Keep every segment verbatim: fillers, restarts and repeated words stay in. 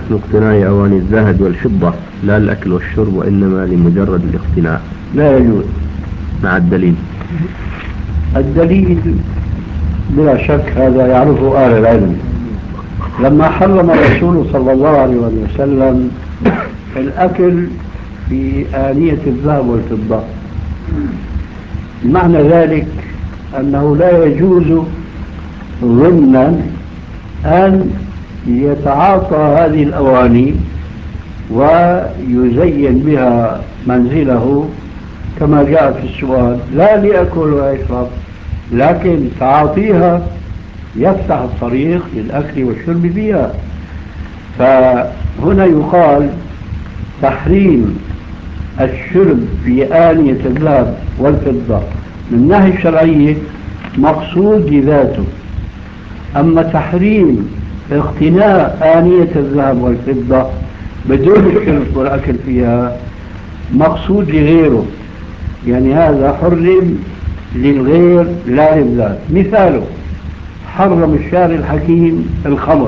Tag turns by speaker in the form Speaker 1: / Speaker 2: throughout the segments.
Speaker 1: حكم اقتناء أواني الذهب والفضة لا الأكل والشرب وإنما لمجرد الاقتناء؟
Speaker 2: لا يجوز.
Speaker 1: مع الدليل.
Speaker 2: الدليل بلا شك هذا يعرفه أهل العلم. لما حرم الرسول صلى الله عليه وسلم الأكل في آنية الذهب والفضة، معنى ذلك أنه لا يجوز ضمنا أن يتعاطى هذه الأواني ويزين بها منزله كما جاء في السؤال، لا ليأكل ويشرب، لكن تعاطيها يفتح الطريق للأكل والشرب فيها. فهنا يقال تحريم الشرب في آنية الذهب والفضة من الناحية الشرعية مقصود لذاته، أما تحريم اقتناء آنية الذهب والفضة بدون الشرب والأكل فيها مقصود لغيره، يعني هذا حرم للغير لا للذات. مثاله حرم الشارع الحكيم الخمر،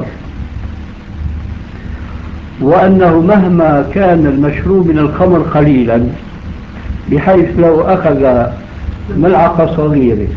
Speaker 2: وأنه مهما كان المشروب من الخمر قليلا بحيث لو أخذ ملعقة صغيرة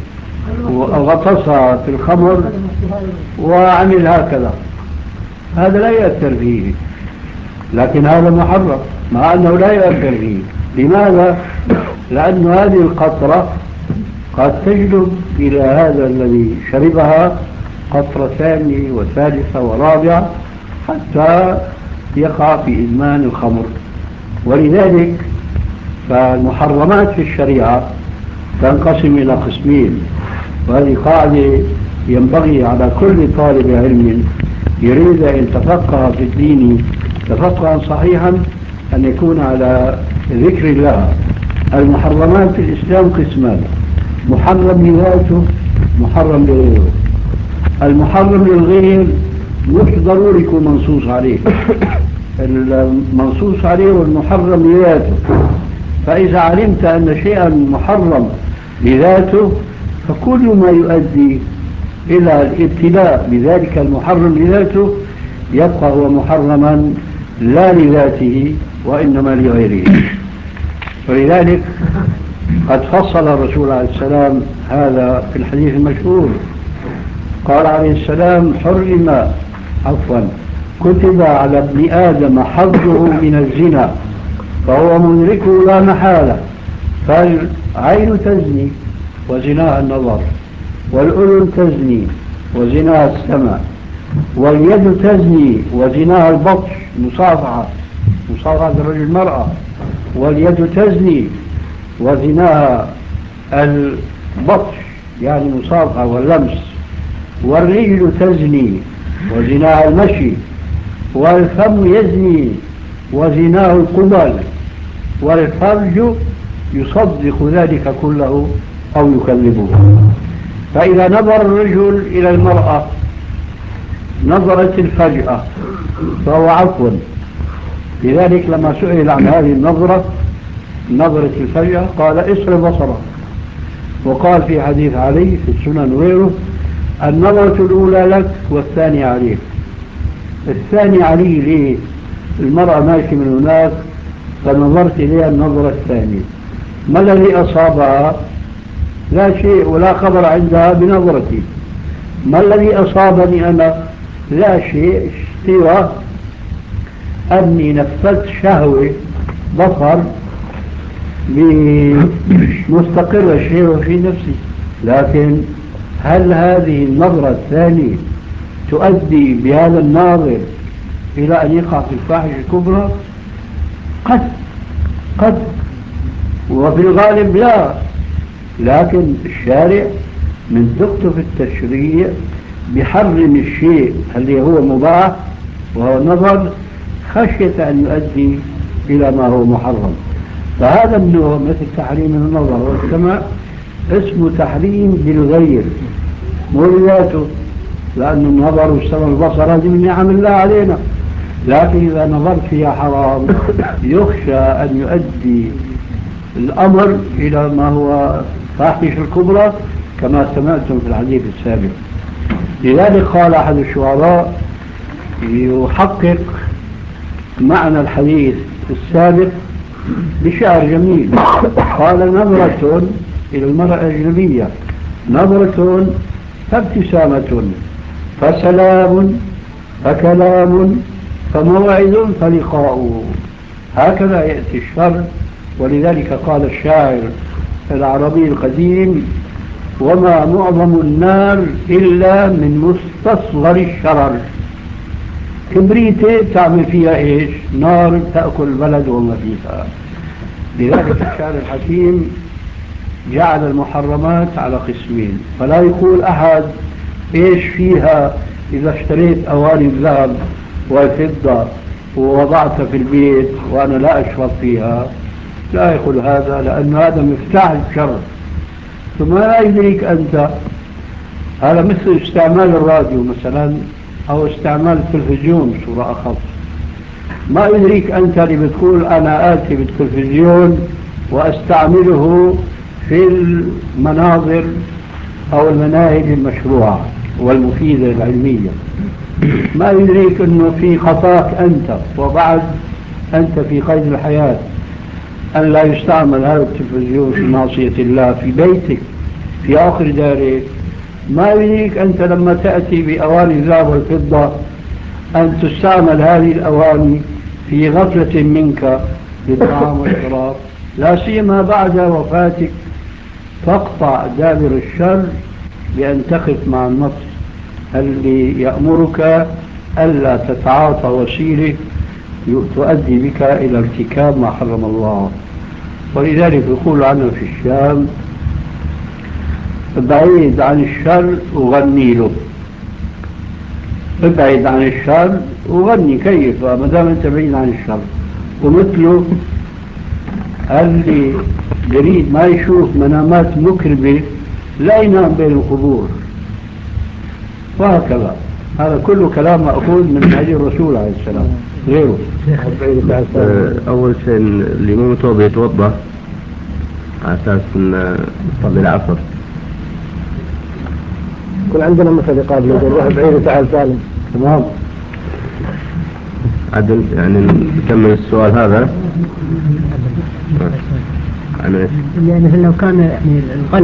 Speaker 2: وغطسها في الخمر وعمل هكذا هذا لا يأثر فيه، لكن هذا محرم مع أنه لا يأثر فيه. لماذا؟ لأن هذه القطرة قد تجلب إلى هذا الذي شربها قطرة ثانية وثالثة ورابعة حتى يقع في إدمان الخمر. ولذلك فالمحرمات في الشريعة تنقسم إلى قسمين، وهذه قاعدة ينبغي على كل طالب علم يريد أن يتفقه في الدين تفقها صحيحا أن يكون على ذكر الله. المحرمات في الإسلام قسمان: محرم لذاته، محرم لغيره. المحرم للغير مش ضروري يكون منصوص عليه، المنصوص عليه والمحرم لذاته. فإذا علمت أن شيئا محرم لذاته فكل ما يؤدي إلى الابتلاء بذلك المحرم لذاته يبقى هو محرما لا لذاته وإنما لغيره. ولذلك قد فصل الرسول عليه السلام هذا في الحديث المشهور، قال عليه السلام: حرم عفوا كتب على ابن آدم حظه من الزنا فهو مدركه لا محالة، فالعين تزني وزناها النظر، والأذن تزني وزناها السمع، واليد تزني وزناها البطش مصافحة مصافحة الرجل المرأة، واليد تزني وزناها البطش يعني مصافحة واللمس، والرجل تزني وزناها المشي، والفم يزني وزناه القبل، والفرج يصدق ذلك كله أو يكذبه. فإذا نظر الرجل إلى المرأة نظرة الفجأة فهو عفو. لذلك لما سئل عن هذه النظرة نظرة الفجأة قال: اصرف بصرك. وقال في حديث علي في السنن وغيره: النظرة الأولى لك والثانية عليك. الثاني علي ليه؟ المرأة ماشي من هناك فنظرت إليها النظرة الثانية، ما الذي أصابها؟ لا شيء ولا خبر عندها بنظرتي. ما الذي أصابني أنا؟ لا شيء سوى أني نفذت شهوة بصر مستقر الشيء في نفسي. لكن هل هذه النظرة الثانية تؤدي بهذا الناظر إلى أن يقع في الفاحشة الكبرى؟ قد قد وفي الغالب لا. لكن الشارع من دقته في التشريع بحرم الشيء اللي هو مباح وهو النظر خشية أن يؤدي إلى ما هو محرم. فهذا النوع مثل تحريم النظر والسمع اسمه تحريم للغير مو لذاته، لأن النظر والسمع والبصر هذه من نعم الله علينا، لكن إذا نظرت فيها حرام يخشى أن يؤدي الأمر إلى ما هو فاحش الكبرى كما سمعتم في الحديث السابق. لذلك قال أحد الشعراء يحقق معنى الحديث السابق بشعر جميل. قال نظرة إلى المرأة الأجنبية، نظرة فابتسامة فسلام فكلام فموعد فلقاء. هكذا يأتي الشر. ولذلك قال الشاعر العربي القديم: وما معظم النار إلا من مستصغر الشرر. كبريتة تعمل فيها إيش؟ نار تأكل البلد وما فيها. لذلك الشاعر الحكيم جعل المحرمات على قسمين، فلا يقول أحد إيش فيها إذا اشتريت أواني الذهب والفضة ووضعتها في البيت وأنا لا أشرب فيها. لا يقول هذا، لأن هذا مفتاح الشر. ثم لا يدريك أنت، هذا مثل استعمال الراديو مثلا أو استعمال التلفزيون بصورة أخف. ما يدريك أنت اللي بتقول أنا آتي بالتلفزيون وأستعمله في المناظر أو المناهج المشروعة والمفيدة العلمية، ما يدريك أنه في خطاك أنت، وبعد أنت في قيد الحياة، أن لا يستعمل هذا التلفزيون في معصية الله في بيتك في آخر دارك. ما يدريك أنت لما تأتي بأواني الذهب والفضة أن تستعمل هذه الأواني في غفلة منك للطعام والشراب، لا سيما بعد وفاتك. فاقطع دابر الشر بأن تقف مع النص اللي يأمرك ألا تتعاطى وسيلة تؤدي بك إلى ارتكاب ما حرم الله. ولذلك يقول عنه في الشام: ابعد عن الشر وغني له. ابعد عن الشر وغني، كيف ما دام انت بعيد عن الشر. ومثله اللي يريد ما يشوف منامات مكربة لا ينام بين القبور، وهكذا. هذا كله كلام مأخوذ من هدي الرسول عليه السلام غيره.
Speaker 1: أول شيء اللي مو متوضي يتوضأ على أساس أن يصلي العصر.
Speaker 3: يكون عندنا مثل قابل يقول روح بعيد وتعال سالم.
Speaker 2: تمام.
Speaker 1: عدل يعني نكمل السؤال هذا.
Speaker 4: يعني لو كان يعني القلب